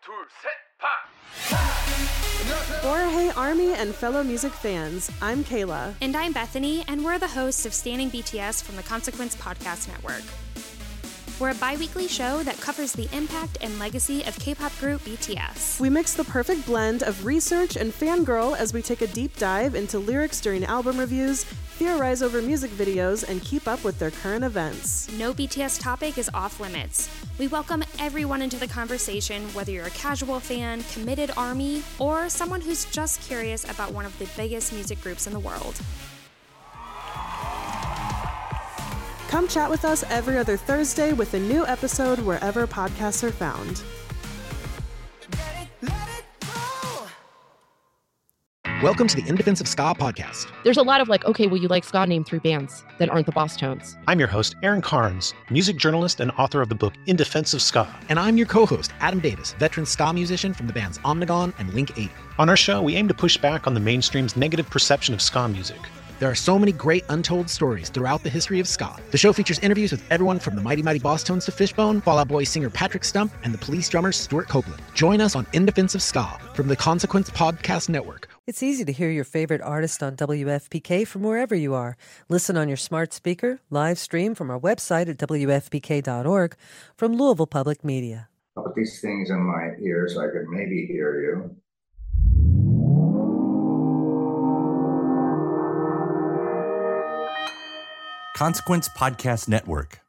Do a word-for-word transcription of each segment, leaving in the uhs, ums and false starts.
둘, 셋, 파! Or hey Army and fellow music fans, I'm Kayla. And I'm Bethany, and we're the hosts of Standing B T S from the Consequence Podcast Network. We're a bi-weekly show that covers the impact and legacy of K-pop group B T S. We mix the perfect blend of research and fangirl as we take a deep dive into lyrics during album reviews, theorize over music videos, and keep up with their current events. No B T S topic is off limits. We welcome everyone into the conversation, whether you're a casual fan, committed ARMY, or someone who's just curious about one of the biggest music groups in the world. Come chat with us every other Thursday with a new episode wherever podcasts are found. Welcome to the In Defense of Ska podcast. There's a lot of like, okay, well, you like ska, name three bands that aren't the Boss Tones. I'm your host, Aaron Carnes, music journalist and author of the book In Defense of Ska. And I'm your co-host, Adam Davis, veteran ska musician from the bands Omnigone and Link eighty. On our show, we aim to push back on the mainstream's negative perception of ska music. There are so many great untold stories throughout the history of ska. The show features interviews with everyone from the Mighty Mighty Boss Tones to Fishbone, Fall Out Boy singer Patrick Stump, and the Police drummer Stuart Copeland. Join us on In Defense of Ska from the Consequence Podcast Network. It's easy to hear your favorite artist on W F P K from wherever you are. Listen on your smart speaker, live stream from our website at W F P K dot org from Louisville Public Media. I'll put these things in my ear so I could maybe hear you. Consequence Podcast Network.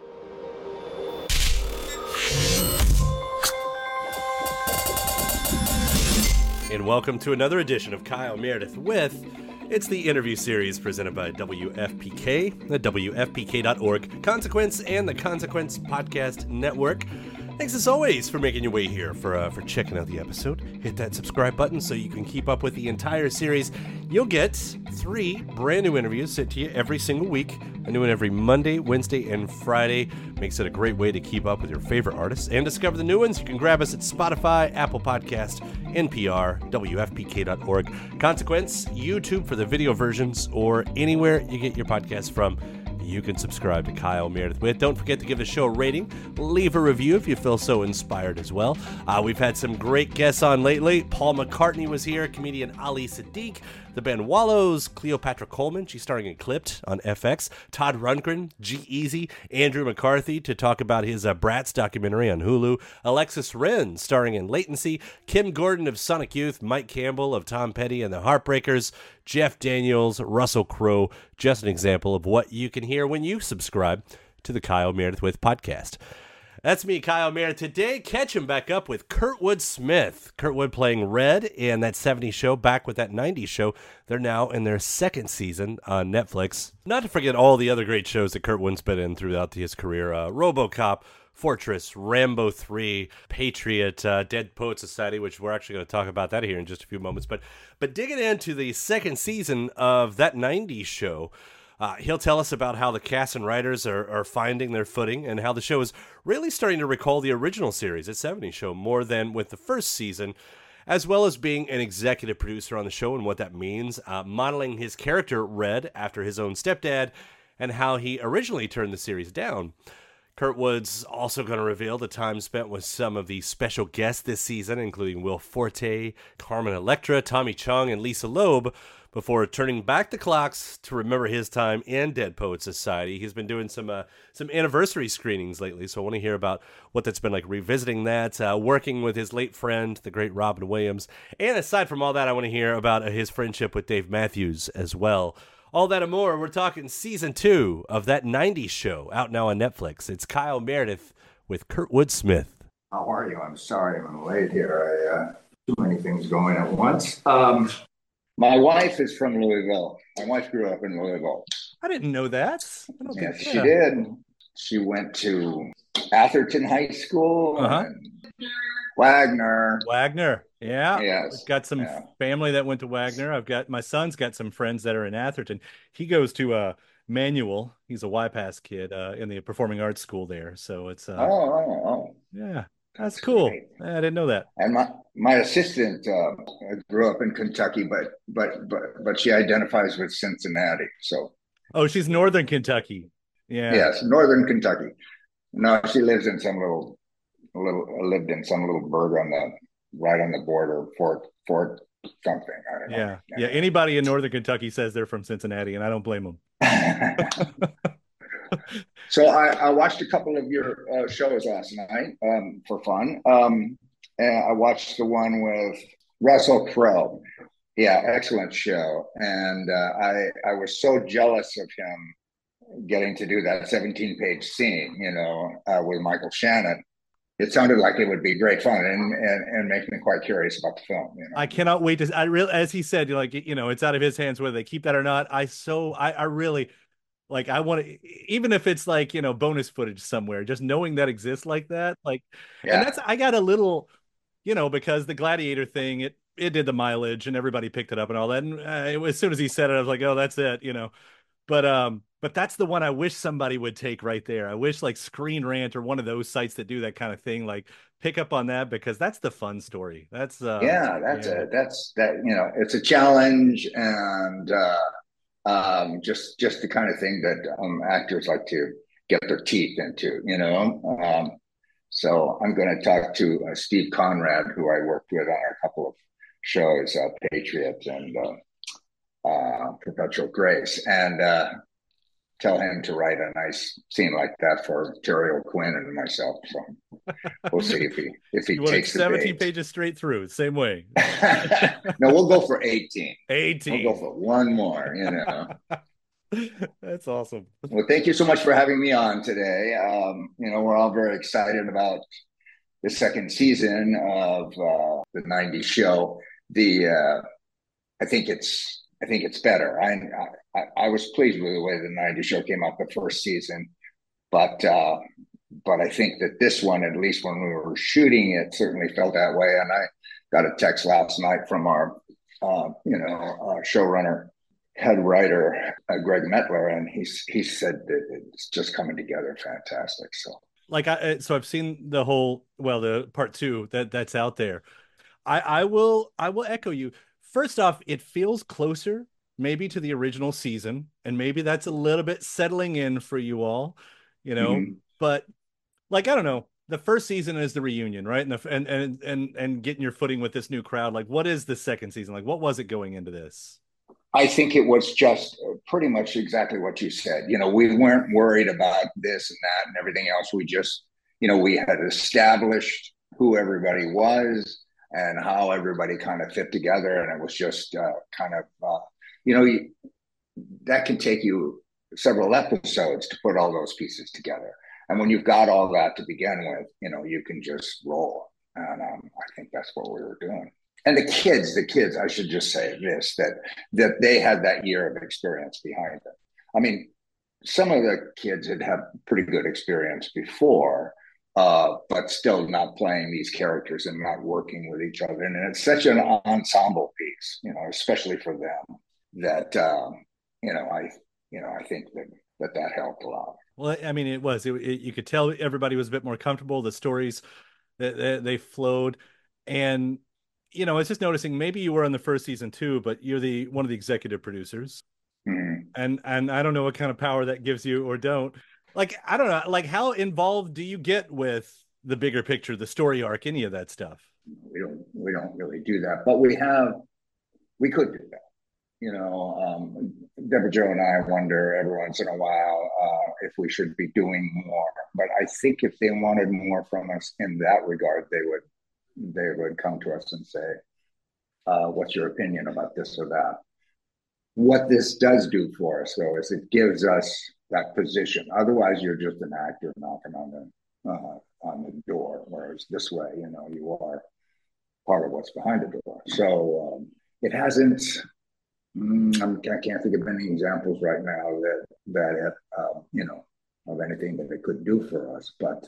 And welcome to another edition of Kyle Meredith with. It's the interview series presented by W F P K, the W F P K dot org, Consequence, and the Consequence Podcast Network. Thanks as always for making your way here, for uh, for checking out the episode. Hit that subscribe button so you can keep up with the entire series. You'll get three brand new interviews sent to you every single week. A new one every Monday, Wednesday, and Friday. Makes it a great way to keep up with your favorite artists and discover the new ones. You can grab us at Spotify, Apple Podcast, N P R, W F P K dot org, Consequence, YouTube for the video versions, or anywhere you get your podcasts from. You can subscribe to Kyle Meredith with. Don't forget to give the show a rating. Leave a review if you feel so inspired as well. Uh, we've had some great guests on lately. Paul McCartney was here, comedian Ali Sadiq, the band Wallows, Cleopatra Coleman, she's starring in Clipped on F X, Todd Rundgren, G-Eazy, Andrew McCarthy to talk about his uh, Bratz documentary on Hulu, Alexis Wren starring in Latency, Kim Gordon of Sonic Youth, Mike Campbell of Tom Petty and the Heartbreakers, Jeff Daniels, Russell Crowe, just an example of what you can hear when you subscribe to the Kyle Meredith With podcast. That's me, Kyle Meredith. Today, catch him back up with Kurtwood Smith. Kurtwood playing Red in that seventies show, back with that nineties show. They're now in their second season on Netflix. Not to forget all the other great shows that Kurtwood's been in throughout his career. Uh, RoboCop, Fortress, Rambo three, Patriot, uh, Dead Poet Society, which we're actually going to talk about that here in just a few moments. But, but digging into the second season of that nineties show, Uh, he'll tell us about how the cast and writers are, are finding their footing and how the show is really starting to recall the original series, the seventies show, more than with the first season, as well as being an executive producer on the show and what that means, uh, modeling his character Red after his own stepdad and how he originally turned the series down. Kurtwood's also going to reveal the time spent with some of the special guests this season, including Will Forte, Carmen Electra, Tommy Chong, and Lisa Loeb, before turning back the clocks to remember his time in Dead Poet Society. He's been doing some uh, some anniversary screenings lately, so I want to hear about what that's been like, revisiting that, uh, working with his late friend, the great Robin Williams. And aside from all that, I want to hear about uh, his friendship with Dave Matthews as well. All that and more, we're talking season two of that nineties show, out now on Netflix. It's Kyle Meredith with Kurtwood Smith. How are you? I'm sorry I'm late here. I uh, too many things going at once. Um, my wife is from Louisville. My wife grew up in Louisville. I didn't know that. I don't Yes, think, she yeah. did. She went to Atherton High School. Uh-huh. And Wagner. Wagner, yeah. Yes. I've got some yeah. family that went to Wagner. I've got, my son's got some friends that are in Atherton. He goes to uh, Manual. He's a Y PASS kid uh, in the performing arts school there. So it's, uh, Oh, oh, oh. yeah, that's cool. Great. I didn't know that. And my my assistant uh, grew up in Kentucky, but but but but she identifies with Cincinnati. So Oh, she's Northern Kentucky. Yeah. yes, Northern Kentucky. No, she lives in some little a little I lived in some little burg on the right on the border, Fort Fort something. I don't know. Yeah, yeah. Anybody in Northern Kentucky says they're from Cincinnati, and I don't blame them. So I, I watched a couple of your uh, shows last night um, for fun. Um, and I watched the one with Russell Crowe. Yeah, excellent show. And uh, I I was so jealous of him getting to do that seventeen page scene, you know, uh, with Michael Shannon. It sounded like it would be great fun and, and, and make me quite curious about the film. You know? I cannot wait to, I really, as he said, like, you know, it's out of his hands whether they keep that or not. I so, I, I really, like, I want to, even if it's like, you know, bonus footage somewhere, just knowing that exists like that. Like, yeah. And that's, I got a little, you know, because the Gladiator thing, it, it did the mileage and everybody picked it up and all that. And uh, it, as soon as he said it, I was like, oh, that's it, you know. But um, but that's the one I wish somebody would take right there. I wish like Screen Rant or one of those sites that do that kind of thing, like pick up on that because that's the fun story. That's uh, yeah, that's yeah. a that's that you know, it's a challenge and uh, um, just just the kind of thing that um, actors like to get their teeth into, you know. Um, so I'm going to talk to uh, Steve Conrad, who I worked with on a couple of shows, uh, Patriot and. Uh, Uh, Perpetual Grace, and uh, tell him to write a nice scene like that for Terry O'Quinn and myself. So we'll see if he if he you takes the seventeen bait. pages straight through, same way. No, we'll go for eighteen. eighteen. We'll go for one more. You know. That's awesome. Well, thank you so much for having me on today. Um, you know, we're all very excited about the second season of uh, the nineties show. The uh, I think it's. I think it's better. I, I I was pleased with the way the nineties show came out the first season, but uh, but I think that this one, at least when we were shooting it, certainly felt that way. And I got a text last night from our uh, you know uh, showrunner, head writer uh, Greg Metler, and he he said that it's just coming together fantastic. So like I so I've seen the whole well the part two that that's out there. I I will I will echo you. First off, it feels closer maybe to the original season, and maybe that's a little bit settling in for you all, you know. Mm-hmm. But like I don't know, the first season is the reunion, right? And the and and and and getting your footing with this new crowd. Like, what is the second season like? What was it going into this? I think it was just pretty much exactly what you said. You know, we weren't worried about this and that and everything else. We just, you know, we had established who everybody was and how everybody kind of fit together. And it was just uh, kind of, uh, you know, you, that can take you several episodes to put all those pieces together. And when you've got all that to begin with, you know, you can just roll. And um, I think that's what we were doing. And the kids, the kids, I should just say this, that that they had that year of experience behind them. I mean, some of the kids had had pretty good experience before, uh, but still not playing these characters and not working with each other. And it's such an ensemble piece, you know, especially for them, that, um, you know, I, you know, I think that that, that helped a lot. Well, I mean, it was, it, it, you could tell everybody was a bit more comfortable. The stories, they, they flowed. And, you know, I was just noticing maybe you were on the first season too, but you're the one of the executive producers. Mm-hmm. And and I don't know what kind of power that gives you or don't. Like, I don't know, like how involved do you get with the bigger picture, the story arc, any of that stuff? We don't we don't really do that, but we have we could do that. You know, um, Deborah Jo and I wonder every once in a while uh, if we should be doing more. But I think if they wanted more from us in that regard, they would they would come to us and say, uh, what's your opinion about this or that? What this does do for us, though, is it gives us that position. Otherwise, you're just an actor knocking on the uh, on the door, whereas this way, you know, you are part of what's behind the door. So um, it hasn't, mm, I'm, I can't think of any examples right now that, that uh, you know, of anything that it could do for us, but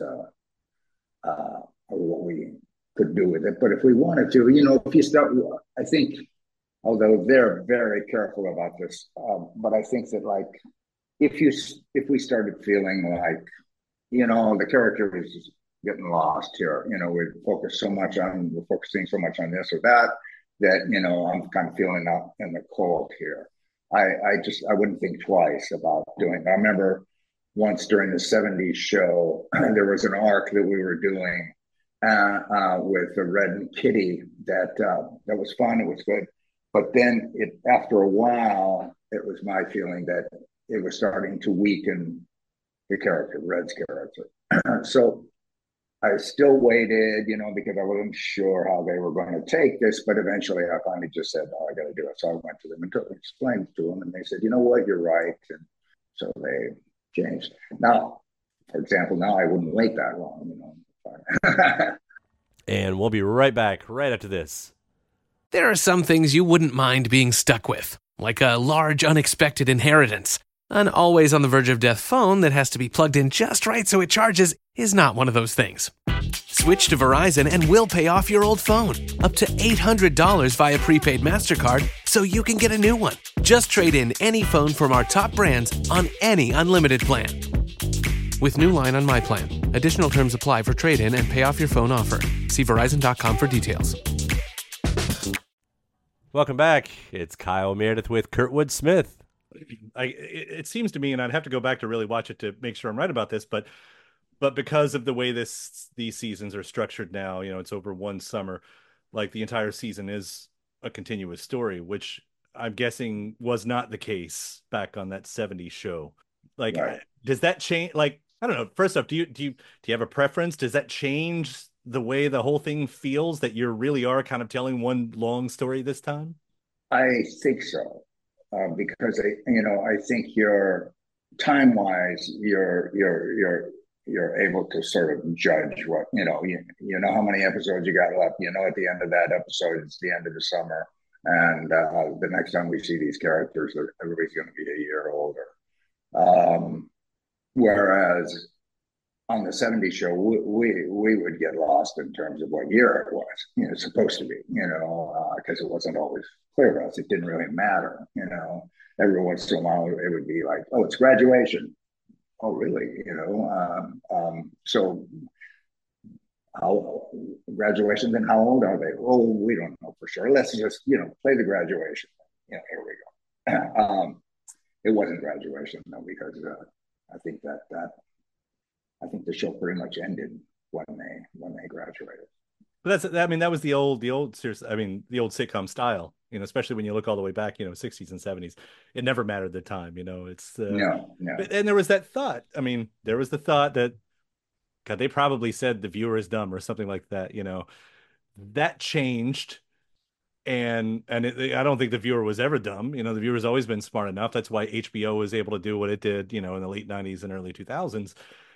uh, uh, what we could do with it. But if we wanted to, you know, if you start, I think, although they're very careful about this, um, but I think that like, if you, if we started feeling like, you know, the character is getting lost here, you know, we focus so much on, we're focusing so much on this or that, that, you know, I'm kind of feeling out in the cold here. I, I just, I wouldn't think twice about doing it. I remember once during the seventies show, there was an arc that we were doing uh, uh, with the Red and Kitty that uh, that was fun. It was good, but then it after a while, it was my feeling that it was starting to weaken the character, Red's character. So I still waited, you know, because I wasn't sure how they were going to take this. But eventually, I finally just said, "Oh, I got to do it." So I went to them and explained to them, and they said, "You know what? You're right." And so they changed. Now, for example, now I wouldn't wait that long, you know. And we'll be right back right after this. There are some things you wouldn't mind being stuck with, like a large unexpected inheritance. An always on the verge of death phone that has to be plugged in just right so it charges is not one of those things. Switch to Verizon and we'll pay off your old phone, up to eight hundred dollars via prepaid MasterCard, so you can get a new one. Just trade in any phone from our top brands on any unlimited plan. With new line on My Plan. Additional terms apply for trade-in and pay off your phone offer. See Verizon dot com for details. Welcome back. It's Kyle Meredith with Kurtwood Smith. I, it, it seems to me, and I'd have to go back to really watch it to make sure I'm right about this, but but because of the way this these seasons are structured now, you know, it's over one summer, like the entire season is a continuous story, which I'm guessing was not the case back on that seventies show. Like, right. Does that change? Like, I don't know. First off, do you do you do you have a preference? Does that change the way the whole thing feels, that you really are kind of telling one long story this time? I think so. Uh, because I, you know, I think you're time-wise, you're you're you're you're able to sort of judge what, you know, you, you know how many episodes you got left. You know, at the end of that episode, it's the end of the summer, and uh, the next time we see these characters, everybody's going to be a year older. Um, whereas on the seventies show, we, we we would get lost in terms of what year it was, you know, supposed to be, you know, because uh, it wasn't always clear to us. It didn't really matter, you know. Every once in a while, it would be like, oh, it's graduation. Oh, really? You know, um, um, so how graduation, then how old are they? Oh, we don't know for sure. Let's just, you know, play the graduation. You know, here we go. um, it wasn't graduation, though, because uh, I think that that I think the show pretty much ended when they when they graduated. But that's, I mean, that was the old, the old, I mean, the old sitcom style, you know, especially when you look all the way back, you know, sixties and seventies. It never mattered the time, you know. It's uh, no, no. And there was that thought. I mean, there was the thought that, God, they probably said the viewer is dumb or something like that, you know. That changed. And and it, I don't think the viewer was ever dumb. You know, the viewer's always been smart enough. That's why H B O was able to do what it did, you know, in the late nineties and early two thousands.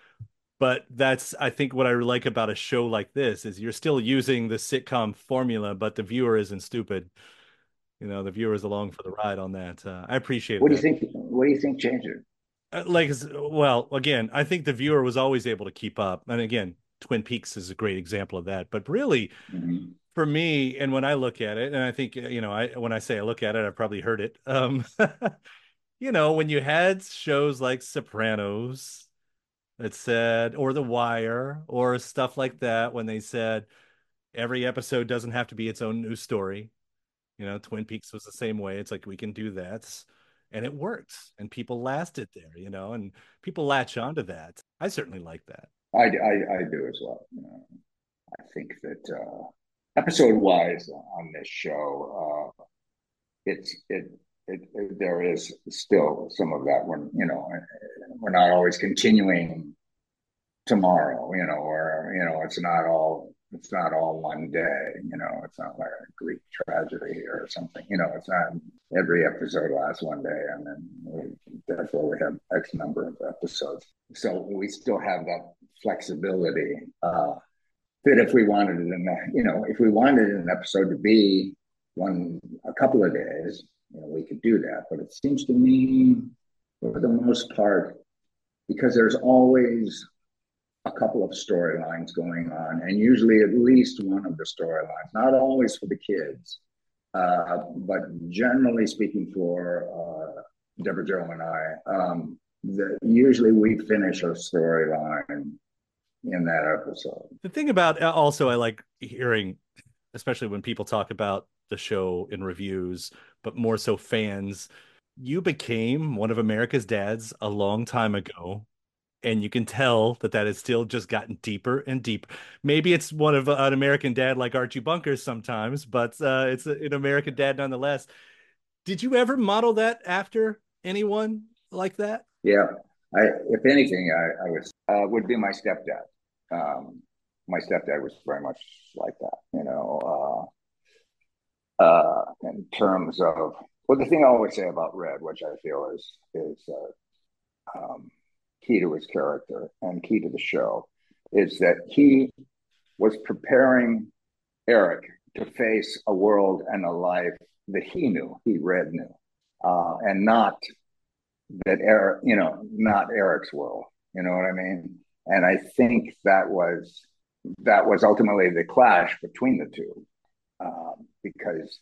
But that's, I think, what I like about a show like this is you're still using the sitcom formula, but the viewer isn't stupid. You know, the viewer is along for the ride on that. Uh, I appreciate what that. do you think? What do you think changed it? Uh, like, well, again, I think the viewer was always able to keep up. And again, Twin Peaks is a great example of that. But really, mm-hmm. for me, and when I look at it, and I think, you know, I when I say I look at it, I've probably heard it. Um, you know, when you had shows like Sopranos, it said, or The Wire, or stuff like that, when they said every episode doesn't have to be its own news story. You know, Twin Peaks was the same way. It's like, we can do that. And it works. And people lasted there, you know, and people latch onto that. I certainly like that. I, I, I do as well. You know, I think that uh, episode-wise on this show, uh, it's it, it it there is still some of that when, you know, we're not always continuing tomorrow, you know, or, you know, it's not all, it's not all one day, you know, it's not like a Greek tragedy or something, you know, it's not every episode lasts one day and then we, therefore we have X number of episodes. So we still have that flexibility uh, that if we wanted it in, the, you know, if we wanted an episode to be one, a couple of days, you know, we could do that. But it seems to me, for the most part, because there's always a couple of storylines going on, and usually at least one of the storylines, not always for the kids, uh, but generally speaking for uh, Deborah Jo and I, um, the, usually we finish a storyline in that episode. The thing about, also I like hearing, especially when people talk about the show in reviews, but more so fans, you became one of America's dads a long time ago. And you can tell that that has still just gotten deeper and deeper. Maybe it's one of uh, an American Dad like Archie Bunkers sometimes, but uh, it's a, an American Dad nonetheless. Did you ever model that after anyone like that? Yeah, I, if anything, I, I was uh, would be my stepdad. Um, my stepdad was very much like that, you know. Uh, uh, in terms of, well, the thing I always say about Red, which I feel is is uh, um, key to his character and key to the show, is that he was preparing Eric to face a world and a life that he knew, he Red knew, uh, and not that Eric, you know, not Eric's world. You know what I mean? And I think that was that was ultimately the clash between the two, um, because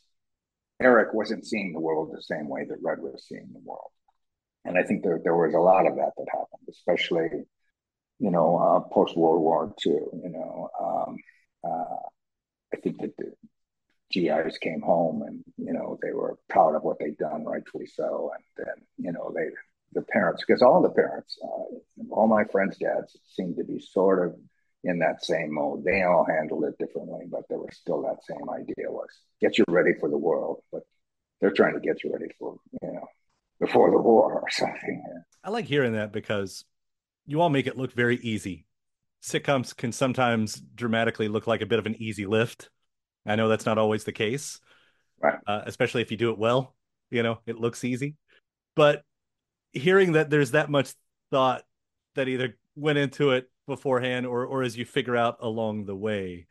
Eric wasn't seeing the world the same way that Red was seeing the world. And I think there there was a lot of that that happened, especially, you know, uh, post World War Two. You know, um, uh, I think that the G Is came home and, you know, they were proud of what they'd done, rightfully so. And then, you know, they, the parents, because all the parents, uh, all my friends' dads seemed to be sort of in that same mode. They all handled it differently, but there was still that same idea was get you ready for the world. But they're trying to get you ready for, you know, before the war or something. I like hearing that because you all make it look very easy. Sitcoms can sometimes dramatically look like a bit of an easy lift. I know that's not always the case, right? Uh, especially if you do it well, you know, it looks easy. But hearing that there's that much thought that either went into it beforehand or or as you figure out along the way.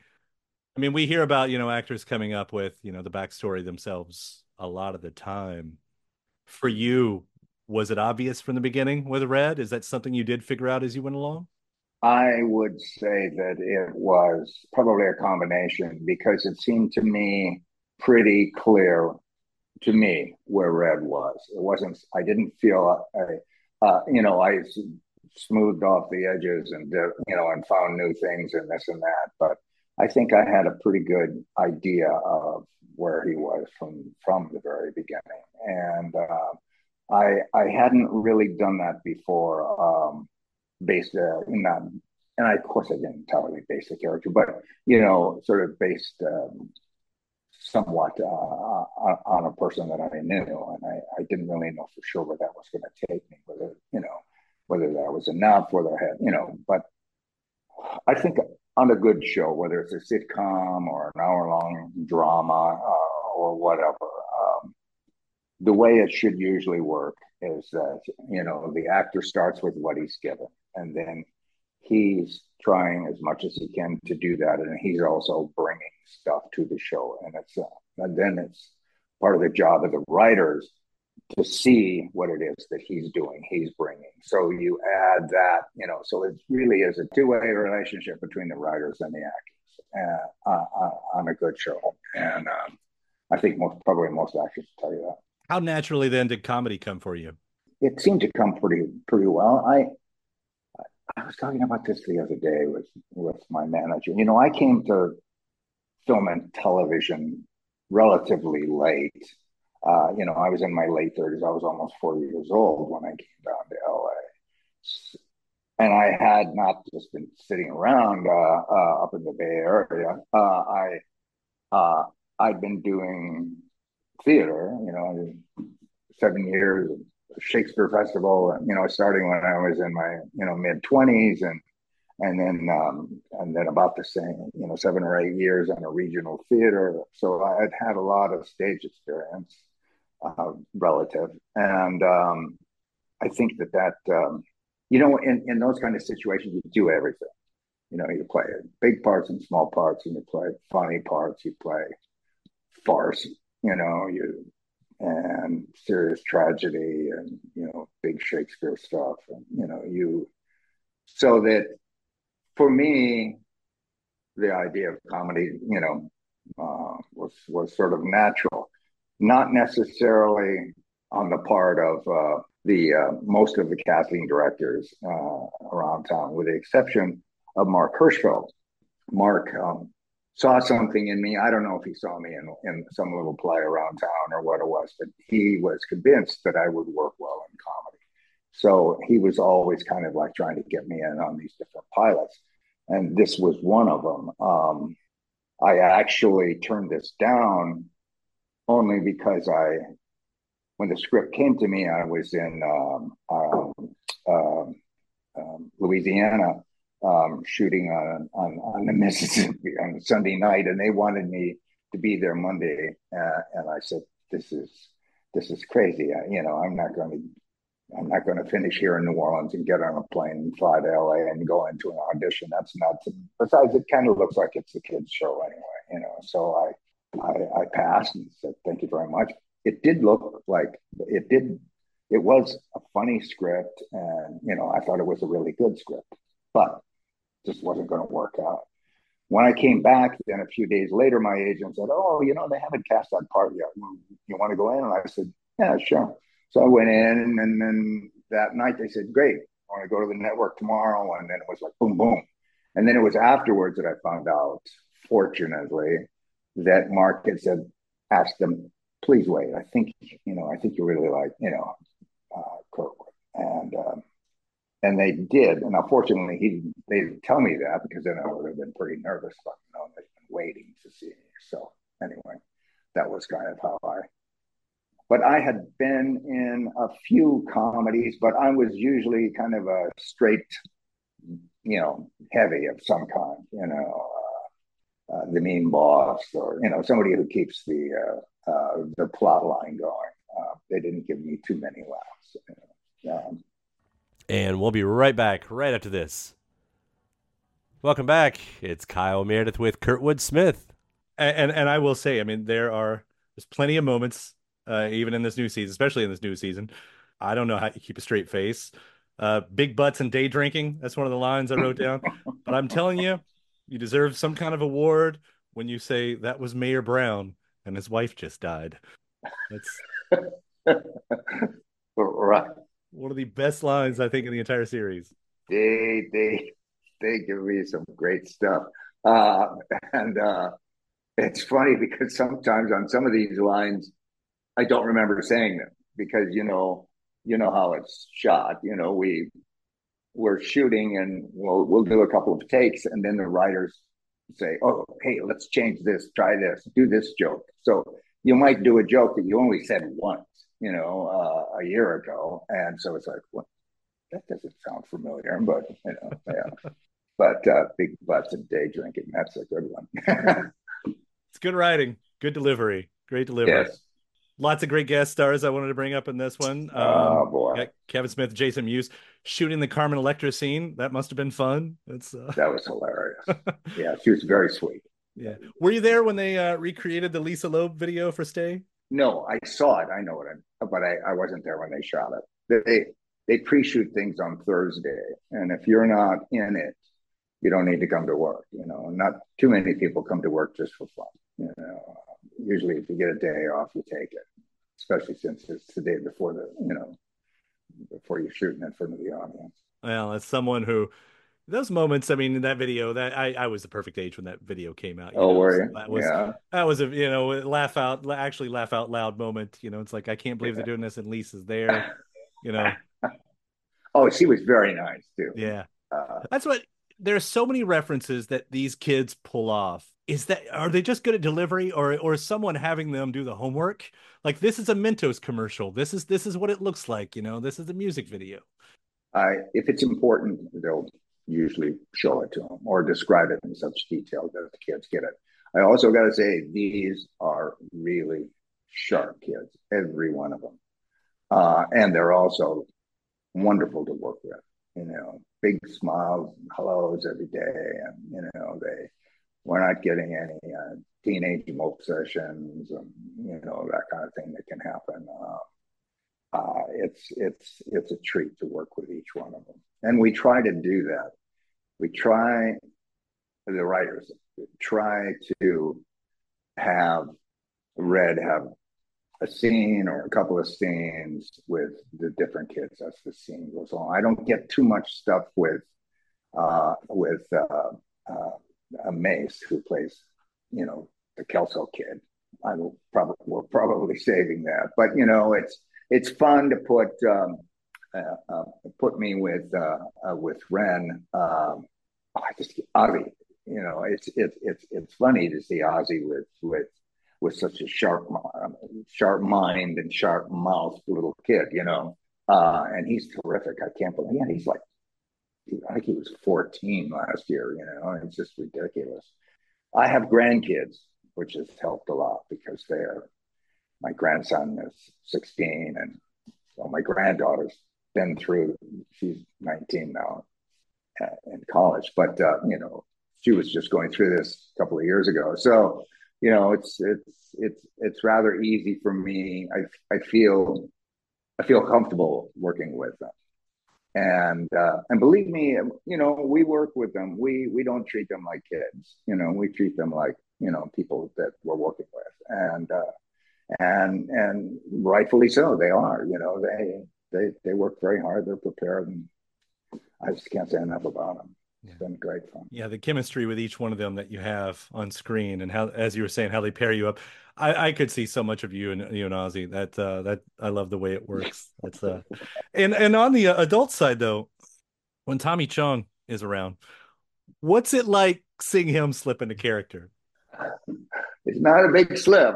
I mean, we hear about, you know, actors coming up with, you know, the backstory themselves a lot of the time. For you, was it obvious from the beginning with Red? Is that something you did figure out as you went along? I would say that it was probably a combination because it seemed to me pretty clear to me where Red was. It wasn't, I didn't feel, I, uh, you know, I smoothed off the edges and, uh, you know, and found new things and this and that. But I think I had a pretty good idea of where he was from, from the very beginning. And uh, I, I hadn't really done that before. Um, based uh, in that, and I, of course I didn't totally base the character, but, you know, sort of based um, somewhat uh, on a person that I knew, and I, I didn't really know for sure where that was going to take me, whether, you know, whether that was enough, whether I had, you know, but I think on a good show, whether it's a sitcom or an hour-long drama uh, or whatever, um, the way it should usually work is that, you know, the actor starts with what he's given, and then he's trying as much as he can to do that, and he's also bringing stuff to the show, and it's uh, and then it's part of the job of the writers to see what it is that he's doing, he's bringing. So you add that, you know, so it really is a two-way relationship between the writers and the actors uh, uh, on a good show, and um, I think most probably most actors tell you that. How naturally then did comedy come for you? It seemed to come pretty pretty well. I I was talking about this the other day with with my manager. You know, I came to film and television relatively late. Uh, you know, I was in my late thirties. I was almost forty years old when I came down to L A. And I had not just been sitting around uh, uh, up in the Bay Area. Uh, I uh, I'd been doing theater, you know, seven years, Shakespeare Festival, you know, starting when I was in my, you know, mid twenties, and and then um, and then about the same, you know, seven or eight years on a regional theater. So I had had a lot of stage experience, uh, relative, and um, I think that that um, you know, in in those kind of situations, you do everything. You know, you play big parts and small parts, and you play funny parts, you play farce, you know, you and serious tragedy, and, you know, big Shakespeare stuff, and, you know, you so that for me, the idea of comedy, you know, uh, was was sort of natural, not necessarily on the part of uh, the uh, most of the casting directors uh, around town, with the exception of Mark Hirschfeld. Mark um, saw something in me. I don't know if he saw me in, in some little play around town or what it was, but he was convinced that I would work well in comedy. So he was always kind of like trying to get me in on these different pilots. And this was one of them. Um, I actually turned this down only because I, when the script came to me, I was in um, um, um, um, Louisiana um, shooting on, on on the Mississippi on a Sunday night, and they wanted me to be there Monday, uh, and I said, "This is this is crazy. I, you know, I'm not going to." I'm not going to finish here in New Orleans and get on a plane and fly to L A and go into an audition. That's nuts. Besides, it kind of looks like it's a kid's show anyway, you know. So I, I, I passed and said, "Thank you very much." It did look like it did. It was a funny script, and you know, I thought it was a really good script, but it just wasn't going to work out. When I came back, then a few days later, my agent said, "Oh, you know, they haven't cast that part yet. You want to go in?" And I said, "Yeah, sure." So I went in, and then that night they said, "Great, I want to go to the network tomorrow." And then it was like, boom, boom. And then it was afterwards that I found out, fortunately, that Mark had said, asked them, "Please wait. I think, you know, I think you really like, you know, uh, Kirkwood." And, um, and they did. And unfortunately, he they didn't tell me that, because then I would have been pretty nervous. But, you know, they've been waiting to see me. So anyway, that was kind of how I. But I had been in a few comedies, but I was usually kind of a straight, you know, heavy of some kind, you know, uh, uh, the mean boss, or, you know, somebody who keeps the uh, uh, the plot line going. Uh, they didn't give me too many laughs. You know? um, and we'll be right back right after this. Welcome back. It's Kyle Meredith with Kurtwood Smith. And, and, and I will say, I mean, there are, there's plenty of moments Uh, even in this new season, especially in this new season. I don't know how you keep a straight face. Uh, big butts and day drinking. That's one of the lines I wrote down. But I'm telling you, you deserve some kind of award when you say that was Mayor Brown and his wife just died. That's right. One of the best lines, I think, in the entire series. They they they give me some great stuff. Uh, and uh, it's funny because sometimes on some of these lines, I don't remember saying them, because, you know, you know how it's shot. You know, we we're shooting and we'll we'll do a couple of takes, and then the writers say, "Oh, hey, let's change this, try this, do this joke." So you might do a joke that you only said once, you know, uh, a year ago, and so it's like, well, that doesn't sound familiar, but you know, yeah. But uh, big butts and day drinking, that's a good one. It's good writing, good delivery, great delivery. Yes. Lots of great guest stars I wanted to bring up in this one. Um, oh, boy. Kevin Smith, Jason Mewes shooting the Carmen Electra scene. That must have been fun. That's uh... That was hilarious. Yeah, she was very sweet. Yeah. Were you there when they uh, recreated the Lisa Loeb video for Stay? No, I saw it. I know what I, but I, I wasn't there when they shot it. They, they pre-shoot things on Thursday. And if you're not in it, you don't need to come to work. You know, not too many people come to work just for fun. You know, usually if you get a day off, you take it, especially since it's the day before the, you know, before you're shooting in front of the audience. Well, as someone who, those moments, I mean, in that video, that I, I was the perfect age when that video came out. You oh, know? were you? So that was, yeah. That was a, you know, laugh out, actually laugh out loud moment. You know, it's like, I can't believe yeah. they're doing this, and Lisa's there, you know. Oh, she was very nice too. Yeah. Uh, That's what, there's so many references that these kids pull off. Is that, are they just good at delivery, or or is someone having them do the homework? Like, this is a Mentos commercial. This is this is what it looks like. You know, this is a music video. I if it's important, they'll usually show it to them or describe it in such detail that the kids get it. I also got to say, these are really sharp kids, every one of them, uh, and they're also wonderful to work with. You know, big smiles and hellos every day, and you know they. We're not getting any uh, teenage obsessions and, you know, that kind of thing that can happen. Uh, uh, it's it's it's a treat to work with each one of them. And we try to do that. We try, the writers, try to have Red have a scene or a couple of scenes with the different kids as the scene goes on. I don't get too much stuff with, uh, with, uh, uh, Uh, Mace, who plays, you know, the Kelso kid. I will probably we're probably saving that, but you know, it's it's fun to put um, uh, uh, put me with uh, uh, with Ren. Um, oh, I just Ozzy. You know, it's it's it's it's funny to see Ozzy with with with such a sharp sharp mind and sharp mouth little kid. You know, uh, and he's terrific. I can't believe. Yeah, he's like I think he was fourteen last year. You know, it's just ridiculous. I have grandkids, which has helped a lot because they're my grandson is sixteen, and so my granddaughter's been through. She's nineteen now uh, in college, but uh, you know, she was just going through this a couple of years ago. So you know, it's it's it's it's rather easy for me. I I feel I feel comfortable working with them. And uh, and believe me, you know, we work with them. We we don't treat them like kids. You know, we treat them like, you know, people that we're working with, and uh, and and rightfully so. They are. You know, they they they work very hard. They're prepared, and I just can't say enough about them. It's yeah. been great fun. Yeah, the chemistry with each one of them that you have on screen, and how, as you were saying, how they pair you up. I, I could see so much of you and you and Ozzy. That uh, that I love the way it works. That's uh, and and on the adult side though, when Tommy Chong is around, what's it like seeing him slip into character? It's not a big slip.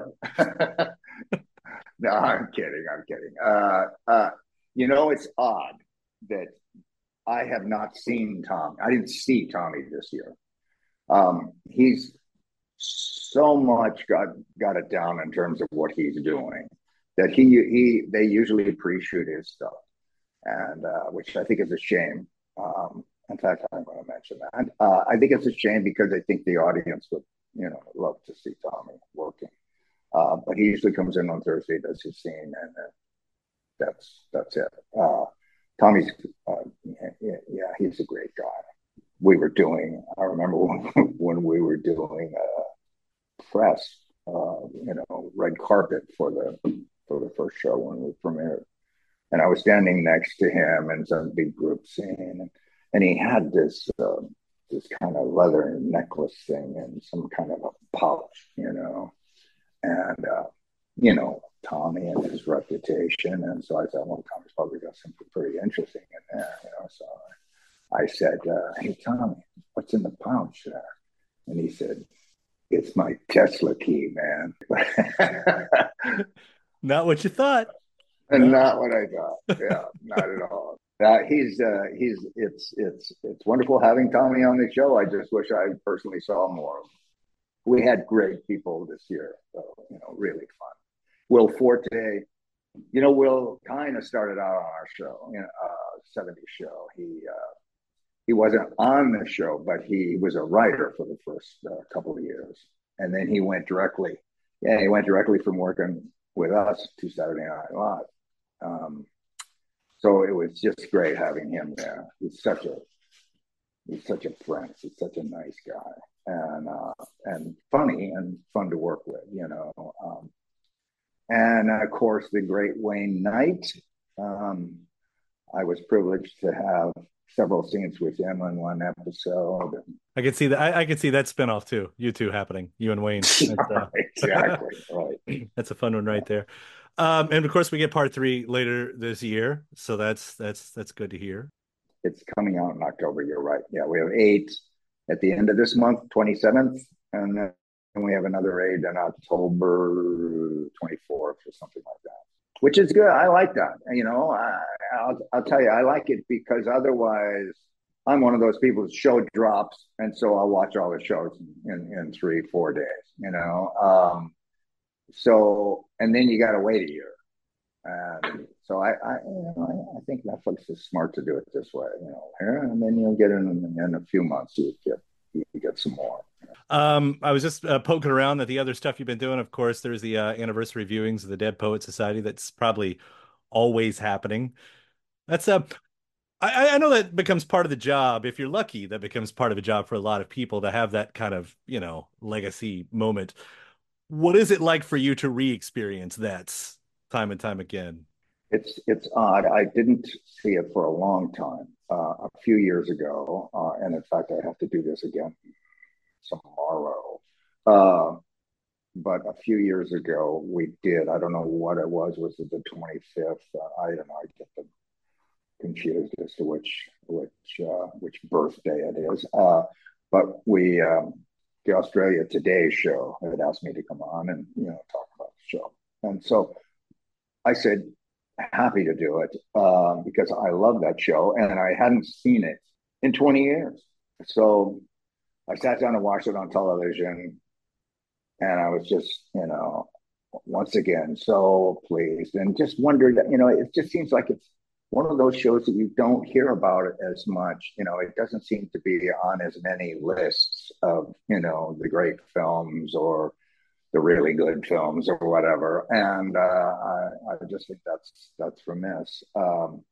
No, I'm kidding. I'm kidding. Uh, uh, you know, it's odd that I have not seen Tom. I didn't see Tommy this year. Um, he's so much got got it down in terms of what he's doing that he he they usually pre-shoot his stuff, and uh, which I think is a shame. Um, in fact, I'm going to mention that. Uh, I think it's a shame because I think the audience would, you know, love to see Tommy working. Uh, but he usually comes in on Thursday, does his scene, and uh, that's that's it. Uh, Tommy's, uh, yeah, yeah, he's a great guy. We were doing, I remember when, when we were doing a press, uh, you know, red carpet for the for the first show when we premiered, and I was standing next to him in some big group scene, and, and he had this uh, this kind of leather necklace thing and some kind of a pouch, you know, and uh, you know, Tommy and his reputation. And so I said, well, Tommy's probably got something pretty interesting in there, you know. So I said, uh, hey, Tommy, what's in the pouch there? And he said, it's my Tesla key, man. Not what you thought. And no. Not what I thought. Yeah, not at all. Uh, he's, uh, he's, it's, it's, it's wonderful having Tommy on the show. I just wish I personally saw more of him. We had great people this year, so, you know, really fun. Will Forte, you know, Will kind of started out on our show, you know, uh, seventies show. He uh, he wasn't on the show, but he was a writer for the first uh, couple of years, and then he went directly, yeah, he went directly from working with us to Saturday Night Live. Um, so it was just great having him there. He's such a he's such a friend. He's such a nice guy, and uh, and funny and fun to work with, you know. Um, And of course, the great Wayne Knight. Um, I was privileged to have several scenes with him in one episode. I could see that. I, I could see that spinoff too. You two happening, you and Wayne. That's, uh, exactly. Right. That's a fun one right there. Um, and of course, we get part three later this year, so that's that's that's good to hear. It's coming out in October. You're right. Yeah, we have eight at the end of this month, twenty-seventh, and then. And we have another raid on October twenty-fourth or something like that, which is good. I like that. You know, I, I'll, I'll tell you, I like it because otherwise I'm one of those people whose show drops. And so I'll watch all the shows in, in three, four days, you know? Um, so, and then you got to wait a year. And so I, I, you know, I, I think Netflix is smart to do it this way, you know, and then you'll get in, in a few months, you get, you get some more. Um, I was just uh, poking around at the other stuff you've been doing. Of course, there's the uh, anniversary viewings of the Dead Poet Society. That's probably always happening. That's uh, I, I know that becomes part of the job. If you're lucky, that becomes part of a job for a lot of people to have that kind of, you know, legacy moment. What is it like for you to re-experience that time and time again? It's it's odd. I didn't see it for a long time. Uh, a few years ago, uh, and in fact, I have to do this again tomorrow. Uh, but a few years ago, we did. I don't know what it was. Was it the twenty-fifth? Uh, I don't know. I get the confused as to which which uh, which birthday it is. Uh, but we um, the Australia Today show had asked me to come on and you know talk about the show, and so I said happy to do it uh, because I love that show and I hadn't seen it in twenty years. So I sat down and watched it on television, and I was just you know once again so pleased and just wondered. You know, it just seems like it's one of those shows that you don't hear about it as much. You know, it doesn't seem to be on as many lists of, you know, the great films or the really good films or whatever. And uh, I, I just think that's that's remiss. Um,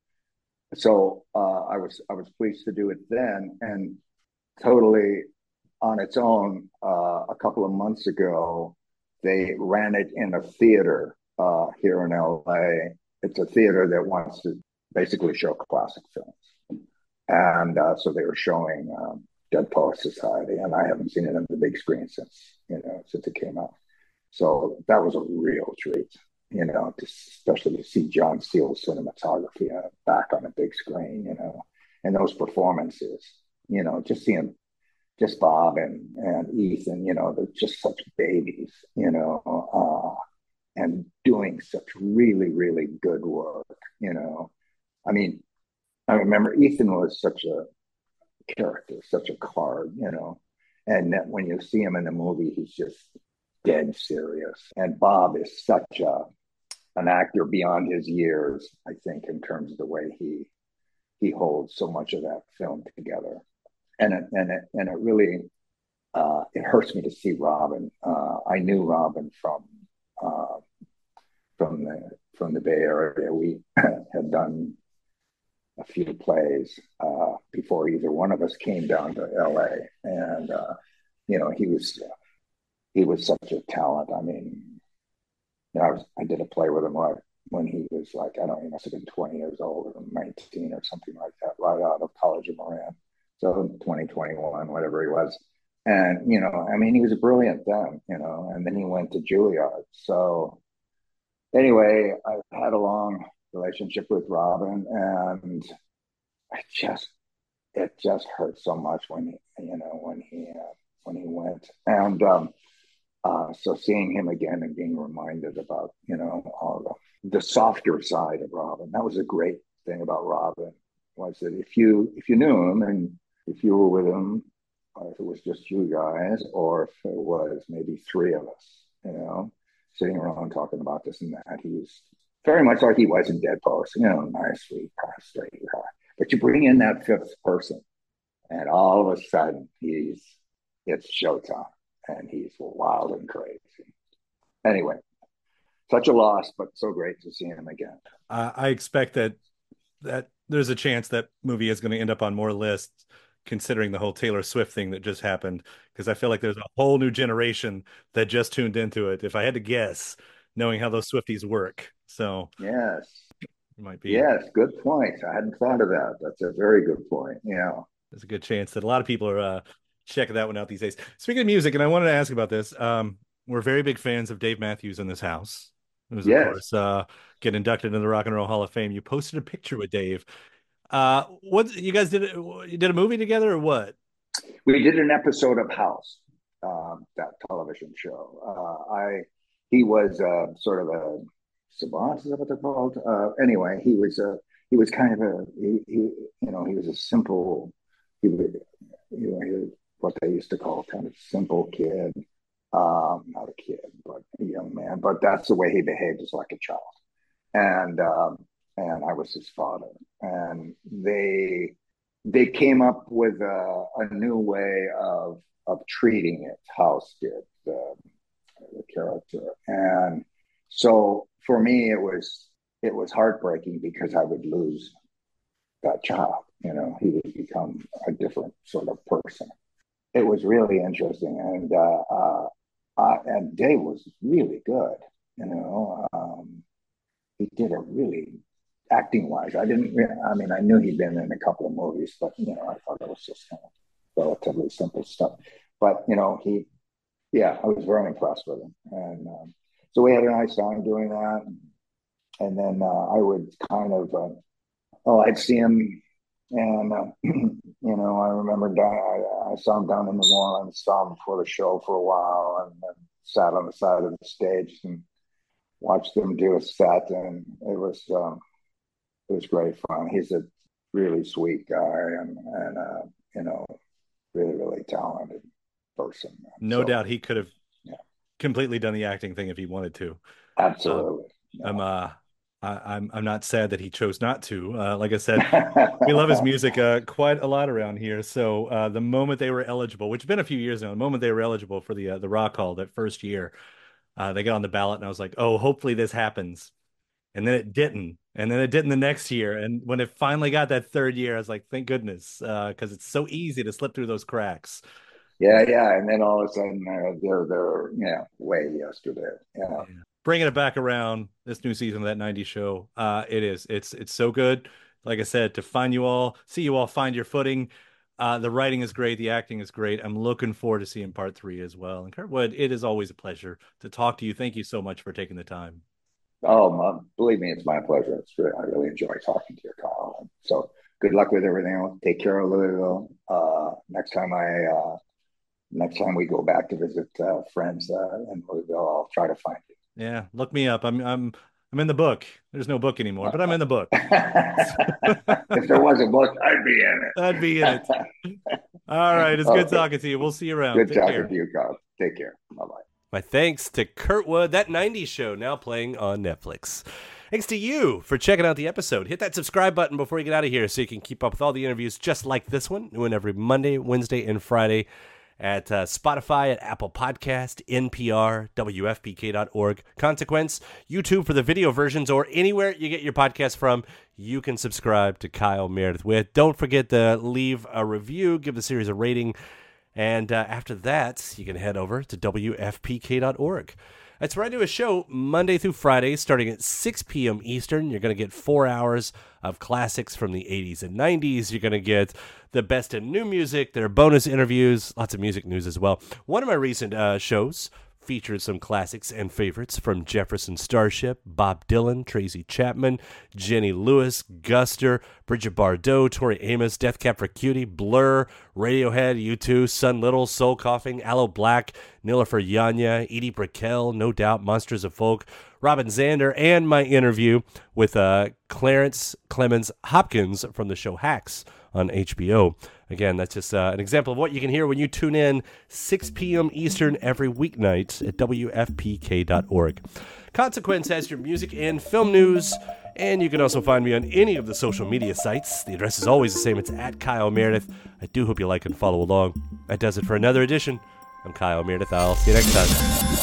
so uh, I was I was pleased to do it then, and totally on its own. Uh, a couple of months ago, they ran it in a theater uh, here in L A. It's a theater that wants to basically show classic films. And uh, so they were showing um, Dead Poets Society, and I haven't seen it on the big screen since, you know, since it came out. So that was a real treat, you know, to, especially to see John Steele's cinematography uh, back on a big screen, you know, and those performances, you know, just seeing just Bob and, and Ethan, you know, they're just such babies, you know, uh, and doing such really, really good work, you know. I mean, I remember Ethan was such a character, such a card, you know, and that when you see him in the movie, he's just dead serious. And Bob is such a an actor beyond his years, I think, in terms of the way he he holds so much of that film together. And it and it and it really uh, it hurts me to see Robin. Uh, I knew Robin from uh, from the from the Bay Area. We had done a few plays uh, before either one of us came down to L A, and uh, you know he was he was such a talent. I mean, you know, I was I did a play with him right when he was like, I don't know, he must have been twenty years old or nineteen or something like that, right out of College of Marin. So twenty, twenty-one, whatever he was. And, you know, I mean, he was brilliant then, you know, and then he went to Juilliard. So anyway, I had a long relationship with Robin, and I just, it just hurt so much when he, you know, when he, uh, when he went. And um, uh, so seeing him again and being reminded about, you know, all the, the softer side of Robin, that was a great thing about Robin, was that if you, if you knew him and if you were with him, or if it was just you guys, or if it was maybe three of us, you know, sitting around talking about this and that, he was very much like he was in Dead Poets, you know, nice, sweet, kind of straight guy. But you bring in that fifth person, and all of a sudden he's, it's showtime, and he's wild and crazy. Anyway, such a loss, but so great to see him again. Uh, I expect that that there's a chance that movie is going to end up on more lists, considering the whole Taylor Swift thing that just happened, because I feel like there's a whole new generation that just tuned into it, if I had to guess, knowing how those Swifties work. So yes, it might be. Yes, good point. I hadn't thought of that. That's a very good point. Yeah. There's a good chance that a lot of people are uh, checking that one out these days. Speaking of music, and I wanted to ask about this, um, we're very big fans of Dave Matthews in this house. Who's, yes. of course, uh, get inducted into the Rock and Roll Hall of Fame. You posted a picture with Dave. Uh, what you guys did? You did a movie together, or what? We did an episode of House, um, that television show. Uh, I he was uh, sort of a savant, is that what they're called? Uh, anyway, he was a he was kind of a he, he you know he was a simple he was you know he was what they used to call kind of simple kid, um, not a kid but a young man. But that's the way he behaved, as like a child, and. Um, and I was his father, and they they came up with a, a new way of of treating it. House did, the, the character, and so for me it was it was heartbreaking because I would lose that child. You know, he would become a different sort of person. It was really interesting, and uh, uh, uh, and Dave was really good. You know, um, he did a really acting wise, I didn't. I mean, I knew he'd been in a couple of movies, but you know, I thought it was just kind of relatively simple stuff. But you know, he, yeah, I was very impressed with him, and um, so we had a nice time doing that. And then uh, I would kind of uh, oh, I'd see him, and uh, you know, I remember I, I saw him down in New Orleans, saw him before the show for a while, and then sat on the side of the stage and watched him do a set, and it was um, it was great fun. He's a really sweet guy, and and uh, you know, really really talented person. No so, doubt he could have yeah. completely done the acting thing if he wanted to. Absolutely. Um, yeah. I'm uh I, I'm I'm not sad that he chose not to. Uh, like I said, we love his music uh, quite a lot around here. So uh, the moment they were eligible, which has been a few years now, the moment they were eligible for the uh, the Rock Hall that first year, uh, they got on the ballot, and I was like, oh, hopefully this happens. And then it didn't, and then it didn't the next year. And when it finally got that third year, I was like, thank goodness, because uh, it's so easy to slip through those cracks. Yeah, yeah, and then all of a sudden uh, they're they're you know way yesterday. Yeah. yeah. Bringing it back around this new season of that nineties show, uh, it is it's it's so good. Like I said, to find you all, see you all find your footing. Uh, the writing is great, the acting is great. I'm looking forward to seeing part three as well. And Kurtwood, it is always a pleasure to talk to you. Thank you so much for taking the time. Oh, my, believe me, it's my pleasure. It's really, I really enjoy talking to you, Kyle. So good luck with everything. Take care of Louisville. Uh, next time I. Uh, Next time we go back to visit uh, friends uh, in Louisville, I'll try to find you. Yeah, look me up. I'm I'm I'm in the book. There's no book anymore, but I'm in the book. If there was a book, I'd be in it. I'd be in it. All right, it's good okay. talking to you. We'll see you around. Good Take talking care. to you, Kyle. Take care. Bye bye. My thanks to Kurtwood, that nineties show now playing on Netflix. Thanks to you for checking out the episode. Hit that subscribe button before you get out of here so you can keep up with all the interviews just like this one, new one every Monday, Wednesday, and Friday. At uh, Spotify, at Apple Podcast, N P R, W F P K dot org, Consequence, YouTube for the video versions, or anywhere you get your podcast from, you can subscribe to Kyle Meredith with. Don't forget to leave a review, give the series a rating, and uh, after that, you can head over to W F P K dot org. That's where I do a show Monday through Friday, starting at six p.m. Eastern. You're going to get four hours of classics from the eighties and nineties. You're going to get the best in new music. There are bonus interviews, lots of music news as well. One of my recent uh, shows featured some classics and favorites from Jefferson Starship, Bob Dylan, Tracy Chapman, Jenny Lewis, Guster, Bridget Bardot, Tori Amos, Death Cab for Cutie, Blur, Radiohead, U two, Sun Little, Soul Coughing, Aloe Black, Nilüfer Yanya, Edie Brickell, No Doubt, Monsters of Folk, Robin Zander, and my interview with uh, Clarence Clemens Hopkins from the show Hacks on H B O. Again, that's just uh, an example of what you can hear when you tune in six p.m. Eastern every weeknight at W F P K dot org. Consequence has your music and film news, and you can also find me on any of the social media sites. The address is always the same. It's at Kyle Meredith. I do hope you like and follow along. That does it for another edition. I'm Kyle Meredith. I'll see you next time.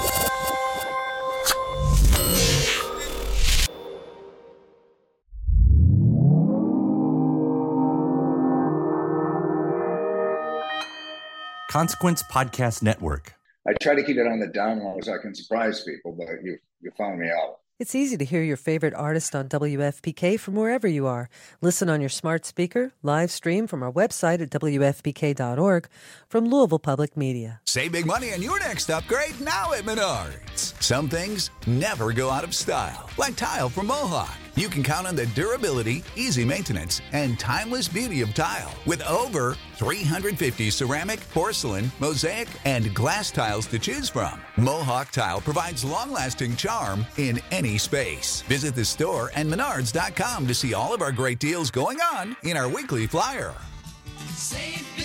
Consequence Podcast Network. I try to keep it on the down low so I can surprise people, but you you found me out. It's easy to hear your favorite artist on W F P K from wherever you are. Listen on your smart speaker, live stream from our website at W F P K dot org, from Louisville Public Media. Save big money on your next upgrade now at Menards. Some things never go out of style, like tile from Mohawk. You can count on the durability, easy maintenance, and timeless beauty of tile with over three hundred fifty ceramic, porcelain, mosaic, and glass tiles to choose from. Mohawk Tile provides long-lasting charm in any space. Visit the store and menards dot com to see all of our great deals going on in our weekly flyer. Save